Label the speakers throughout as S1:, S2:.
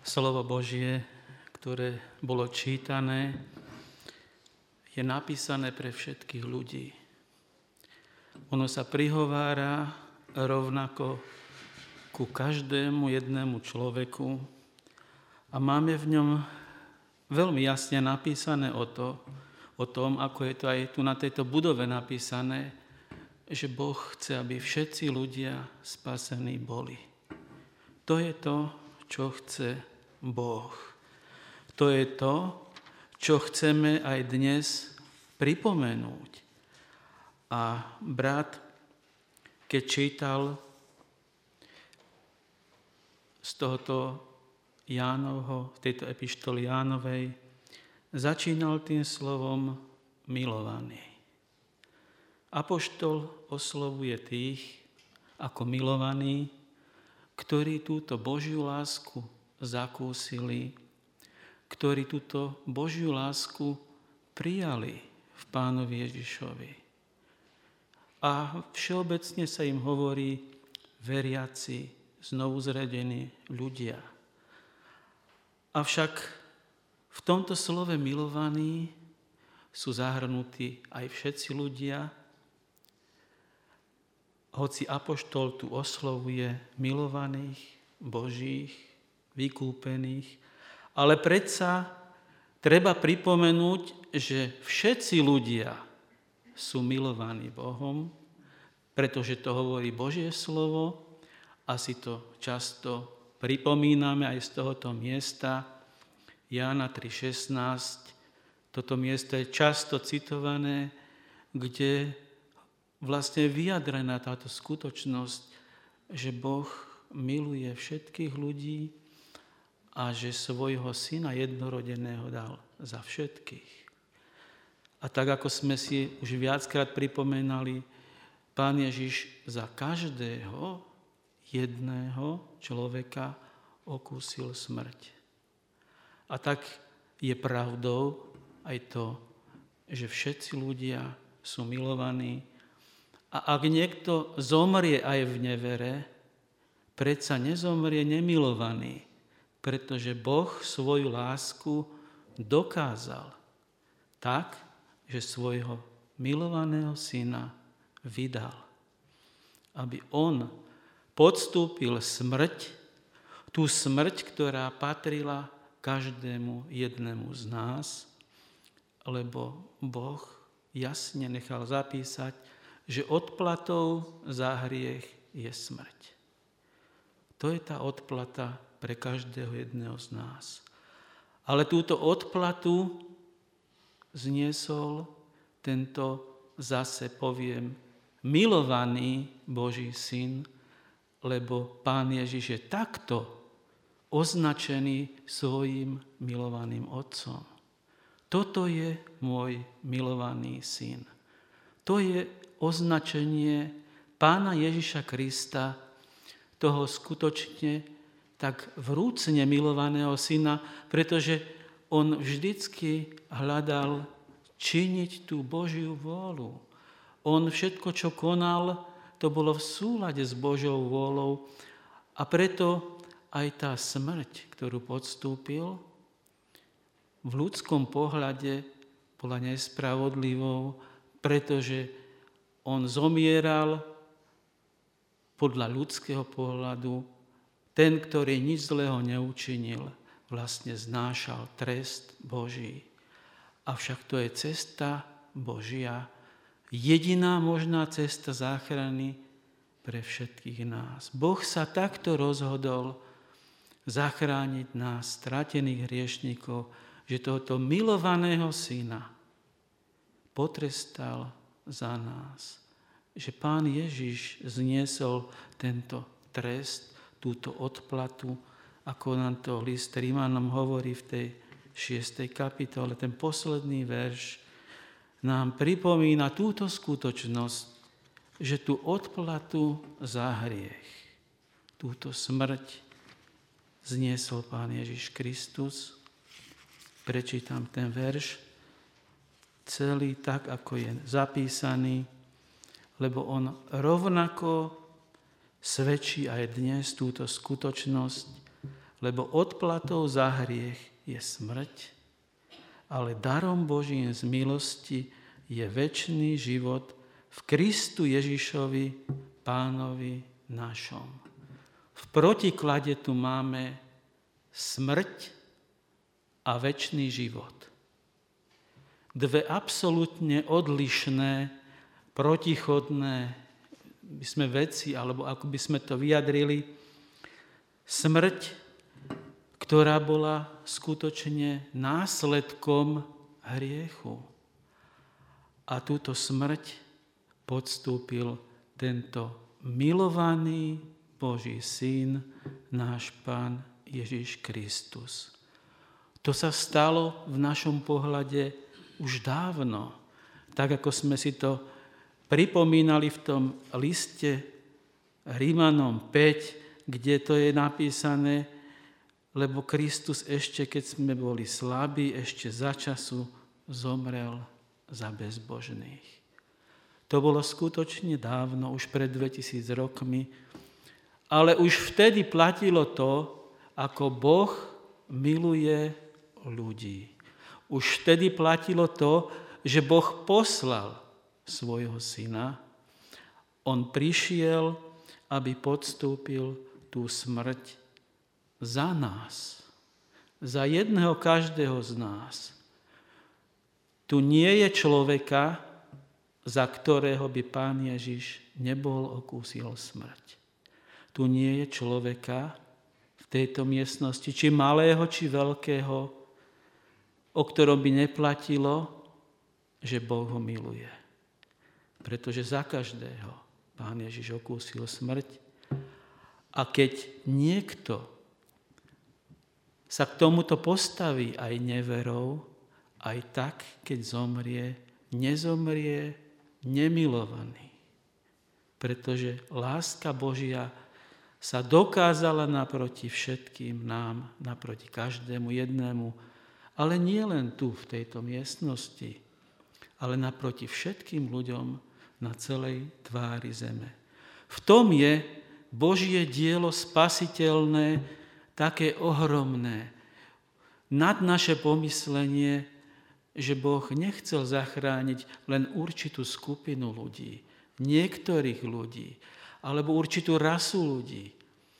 S1: Slovo Božie, ktoré bolo čítané, je napísané pre všetkých ľudí. Ono sa prihovára rovnako ku každému jednému človeku a máme v ňom veľmi jasne napísané o tom, ako je to aj tu na tejto budove napísané, že Boh chce, aby všetci ľudia spasení boli. To je to, čo chce Boh. To je to, čo chceme aj dnes pripomenúť. A brat, keď čítal z tohoto Jánovho, tejto epištoly Jánovej, začínal tým slovom milovaný. Apoštol oslovuje tých ako milovaní, ktorí túto Božiu lásku zakúsili, ktorí túto Božiu lásku prijali v Pánovi Ježišovi. A všeobecne sa im hovorí veriaci, znovuzrodení ľudia. Avšak v tomto slove milovaní sú zahrnutí aj všetci ľudia, hoci apoštol tu oslovuje milovaných, Božích, vykúpených, ale predsa treba pripomenúť, že všetci ľudia sú milovaní Bohom, pretože to hovorí Božie slovo a si to často pripomíname aj z tohoto miesta. Jána 3,16, toto miesto je často citované, kde vlastne vyjadrená táto skutočnosť, že Boh miluje všetkých ľudí a že svojho syna jednorodeného dal za všetkých. A tak, ako sme si už viackrát pripomenali, Pán Ježiš za každého jedného človeka okúsil smrť. A tak je pravdou aj to, že všetci ľudia sú milovaní. A ak niekto zomrie aj v nevere, predsa nezomrie nemilovaný, pretože Boh svoju lásku dokázal tak, že svojho milovaného syna vydal, aby on podstúpil smrť, tú smrť, ktorá patrila každému jednému z nás, lebo Boh jasne nechal zapísať, že odplatou za hriech je smrť. To je tá odplata pre každého jedného z nás. Ale túto odplatu zniesol tento, zase poviem, milovaný Boží syn, lebo Pán Ježiš je takto označený svojim milovaným otcom. Toto je môj milovaný syn. To je označenie Pána Ježiša Krista, toho skutočne tak vrúcne milovaného syna, pretože on vždycky hľadal činiť tú Božiu vôľu. On všetko, čo konal, to bolo v súlade s Božou vôľou a preto aj tá smrť, ktorú podstúpil, v ľudskom pohľade bola nespravodlivou, pretože on zomieral podľa ľudského pohľadu. Ten, ktorý nič zlého neučinil, vlastne znášal trest Boží. Avšak to je cesta Božia, jediná možná cesta záchrany pre všetkých nás. Boh sa takto rozhodol zachrániť nás, stratených hriešnikov, že tohoto milovaného syna potrestal za nás. Že Pán Ježiš zniesol tento trest, túto odplatu, ako nám to list Rímanom hovorí v tej 6. kapitole. Ten posledný verš nám pripomína túto skutočnosť, že tú odplatu za hriech, túto smrť zniesol Pán Ježiš Kristus. Prečítam ten verš celý tak, ako je zapísaný, lebo on rovnako svedčí aj dnes túto skutočnosť, lebo odplatou za hriech je smrť, ale darom Božím z milosti je večný život v Kristu Ježišovi, Pánovi našom. V protiklade tu máme smrť a večný život. Dve absolútne odlišné, protichodné by sme veci, alebo ako by sme to vyjadrili, smrť, ktorá bola skutočne následkom hriechu. A túto smrť podstúpil tento milovaný Boží Syn, náš Pán Ježiš Kristus. To sa stalo v našom pohľade už dávno, tak ako sme si to pripomínali v tom liste Rímanom 5, kde to je napísané, lebo Kristus ešte, keď sme boli slabí, ešte za času zomrel za bezbožných. To bolo skutočne dávno, už pred 2000 rokmi, ale už vtedy platilo to, ako Boh miluje ľudí. Už vtedy platilo to, že Boh poslal svojho syna. On prišiel, aby podstúpil tú smrť za nás. Za jedného každého z nás. Tu nie je človeka, za ktorého by Pán Ježiš nebol okúsil smrť. Tu nie je človeka v tejto miestnosti, či malého, či veľkého, o ktorom by neplatilo, že Boh ho miluje. Pretože za každého Pán Ježiš okúsil smrť. A keď niekto sa k tomuto postaví aj neverou, aj tak, keď zomrie, nezomrie nemilovaný. Pretože láska Božia sa dokázala naproti všetkým nám, naproti každému jednému, ale nie len tu, v tejto miestnosti, ale naproti všetkým ľuďom na celej tvári zeme. V tom je Božie dielo spasiteľné, také ohromné, nad naše pomyslenie, že Boh nechcel zachrániť len určitú skupinu ľudí, niektorých ľudí, alebo určitú rasu ľudí,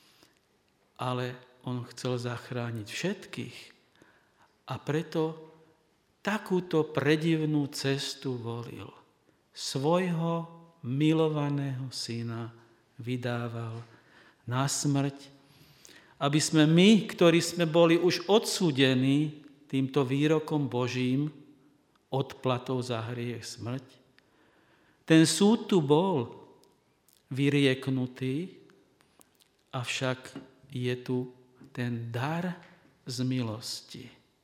S1: ale on chcel zachrániť všetkých. A preto takúto predivnú cestu volil. Svojho milovaného syna vydával na smrť, aby sme my, ktorí sme boli už odsúdení týmto výrokom Božím, odplatou za hriech smrť, ten súd tu bol vyrieknutý, avšak je tu ten dar z milosti.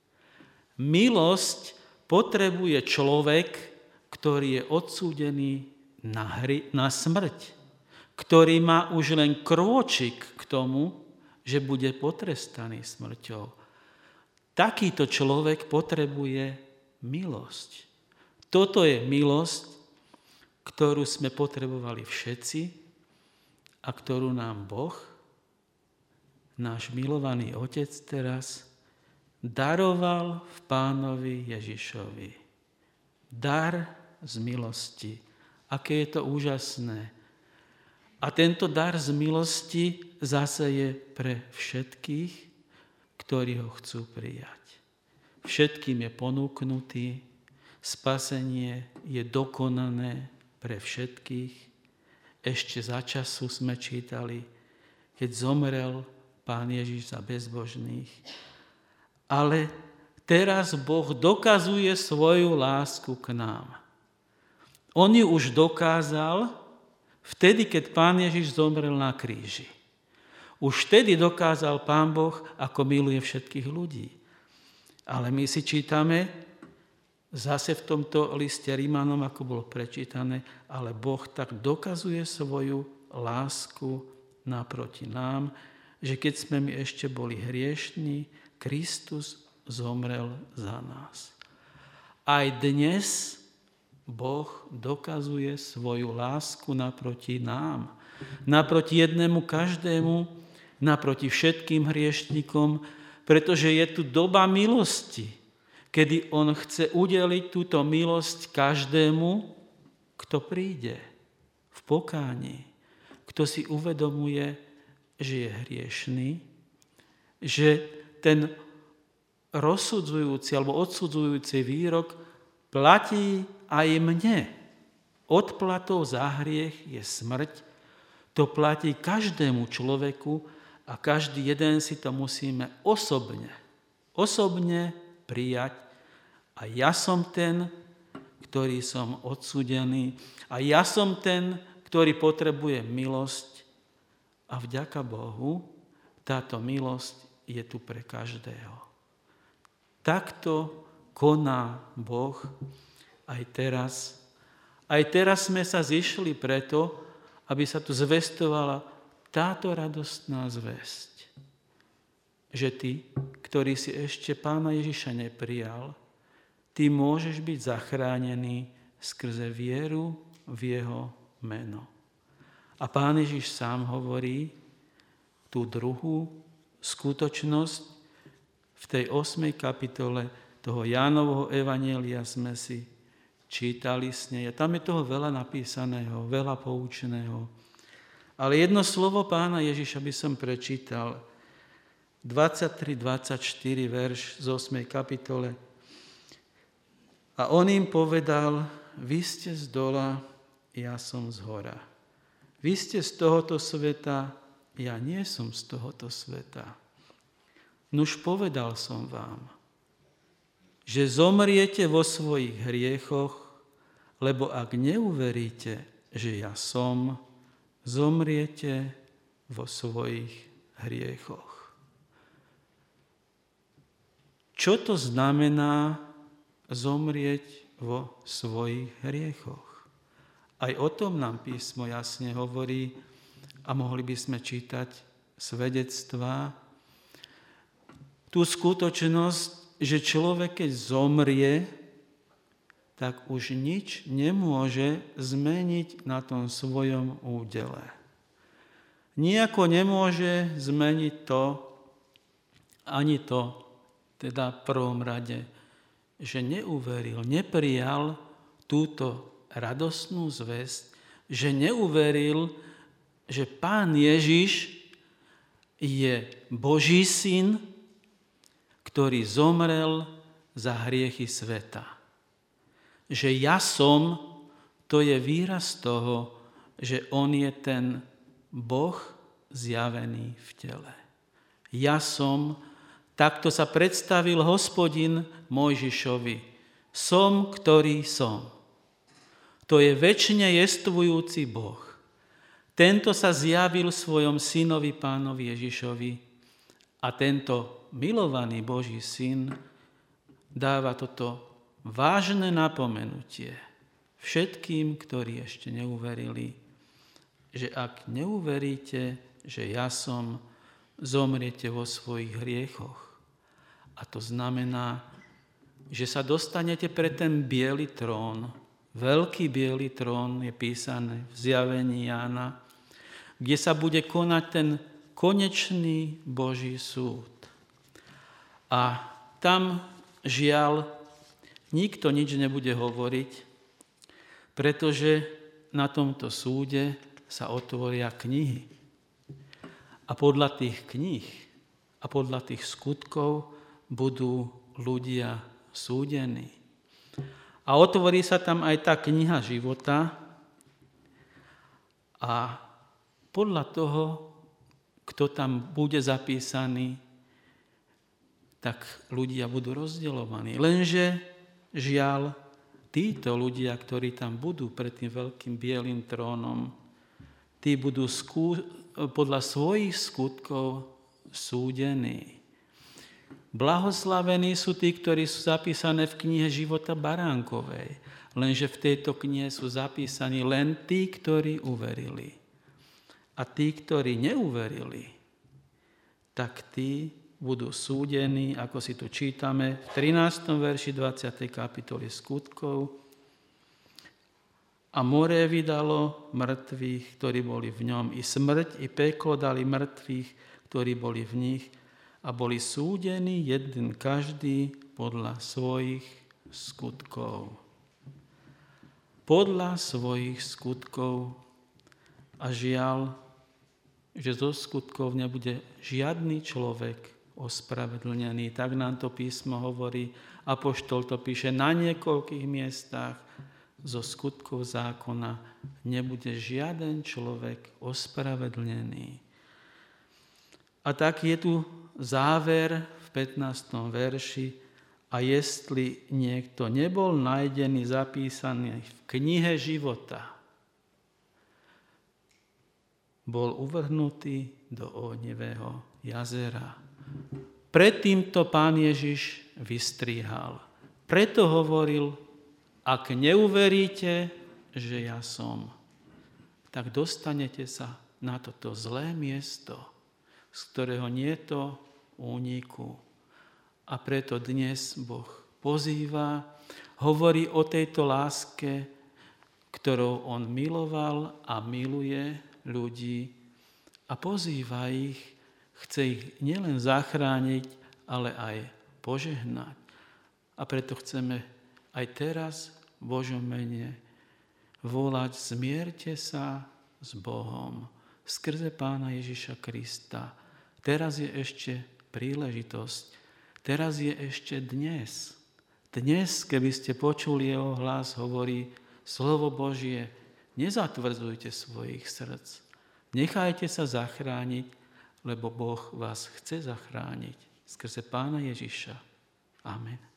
S1: Milosť potrebuje človek, ktorý je odsúdený na smrť, ktorý má už len krôčik k tomu, že bude potrestaný smrťou. Takýto človek potrebuje milosť. Toto je milosť, ktorú sme potrebovali všetci a ktorú nám Boh, náš milovaný Otec teraz, daroval v Pánovi Ježišovi. Dar z milosti. Aké je to úžasné. A tento dar z milosti zase je pre všetkých, ktorí ho chcú prijať. Všetkým je ponúknutý, spasenie je dokonané pre všetkých. Ešte za času sme čítali, keď zomrel Pán Ježiš za bezbožných. Ale teraz Boh dokazuje svoju lásku k nám. On ju už dokázal vtedy, keď Pán Ježiš zomrel na kríži. Už vtedy dokázal Pán Boh, ako miluje všetkých ľudí. Ale my si čítame zase v tomto liste Rímanom, ako bolo prečítané, ale Boh tak dokazuje svoju lásku naproti nám, že keď sme my ešte boli hriešní, Kristus zomrel za nás. Aj dnes Boh dokazuje svoju lásku naproti nám, naproti jednému každému, naproti všetkým hriešnikom, pretože je tu doba milosti, kedy on chce udeliť túto milosť každému, kto príde v pokáni, kto si uvedomuje, že je hriešný, že ten rozsudzujúci alebo odsudzujúci výrok platí aj mne. Odplatou za hriech je smrť. To platí každému človeku a každý jeden si to musíme osobne prijať. A ja som ten, ktorý som odsúdený. A ja som ten, ktorý potrebuje milosť. A vďaka Bohu, táto milosť je tu pre každého. Takto koná Boh aj teraz. Aj teraz sme sa zišli preto, aby sa tu zvestovala táto radostná zvesť. Že ty, ktorý si ešte Pána Ježiša neprijal, ty môžeš byť zachránený skrze vieru v jeho meno. A Pán Ježiš sám hovorí tú druhú skutočnosť v tej 8. kapitole toho Jánovho evanjelia sme si čítali s nej. A tam je toho veľa napísaného, veľa poučného. Ale jedno slovo Pána Ježiša by som prečítal. 23-24 verš z 8. kapitole. A on im povedal, vy ste z dola, ja som z hora. Vy ste z tohoto sveta, ja nie som z tohoto sveta. Nuž povedal som vám, že zomriete vo svojich hriechoch, lebo ak neuveríte, že ja som, zomriete vo svojich hriechoch. Čo to znamená zomrieť vo svojich hriechoch? Aj o tom nám písmo jasne hovorí a mohli by sme čítať svedectvá. Tú skutočnosť, že človek, keď zomrie, tak už nič nemôže zmeniť na tom svojom údele. Nijako nemôže zmeniť to, ani to, teda v prvom rade, že neuveril, neprijal túto radostnú zvesť, že neuveril, že Pán Ježiš je Boží syn, ktorý zomrel za hriechy sveta. Že ja som, to je výraz toho, že on je ten Boh zjavený v tele. Ja som, takto sa predstavil Hospodin Mojžišovi. Som, ktorý som. To je večne jestvujúci Boh. Tento sa zjavil svojom synovi Pánovi Ježišovi a tento milovaný Boží syn dáva toto vážne napomenutie všetkým, ktorí ešte neuverili, že ak neuveríte, že ja som, zomriete vo svojich hriechoch. A to znamená, že sa dostanete pre ten biely trón. Veľký biely trón je písané v zjavení Jána, kde sa bude konať ten konečný Boží súd. A tam žiaľ nikto nič nebude hovoriť, pretože na tomto súde sa otvoria knihy. A podľa tých kníh a podľa tých skutkov budú ľudia súdení. A otvorí sa tam aj tá kniha života a podľa toho, kto tam bude zapísaný, tak ľudia budú rozdeľovaní. Lenže žiaľ, títo ľudia, ktorí tam budú pred tým veľkým bielým trónom, tí budú podľa svojich skutkov súdení. Blahoslavení sú tí, ktorí sú zapísané v knihe života baránkovej, lenže v tejto knihe sú zapísaní len tí, ktorí uverili. A tí, ktorí neuverili, tak tí budú súdení, ako si tu čítame v 13. verši 20. kapitoly skutkov. A more vydalo mŕtvych, ktorí boli v ňom. I smrť, i peklo dali mŕtvych, ktorí boli v nich, a boli súdení jeden každý podľa svojich skutkov. Podľa svojich skutkov. A žiaľ, že zo skutkov nebude žiadny človek ospravedlnený. Tak nám to písmo hovorí. Apoštol to píše na niekoľkých miestach. Zo skutkov zákona nebude žiaden človek ospravedlnený. A tak je tu záver v 15. verši. A jestli niekto nebol nájdený zapísaný v knihe života, bol uvrhnutý do ohnivého jazera. Predtým to Pán Ježiš vystrihal. Preto hovoril, ak neuveríte, že ja som, tak dostanete sa na toto zlé miesto, z ktorého nie je to úniku. A preto dnes Boh pozýva, hovorí o tejto láske, ktorou on miloval a miluje ľudí a pozýva ich, chce ich nielen zachrániť, ale aj požehnať. A preto chceme aj teraz v Božom mene volať, zmierte sa s Bohom skrze Pána Ježiša Krista. Teraz je ešte príležitosť. Teraz je ešte dnes. Dnes, keby ste počuli jeho hlas, hovorí slovo Božie, nezatvrdzujte svojich srdc. Nechajte sa zachrániť, lebo Boh vás chce zachrániť skrze Pána Ježiša. Amen.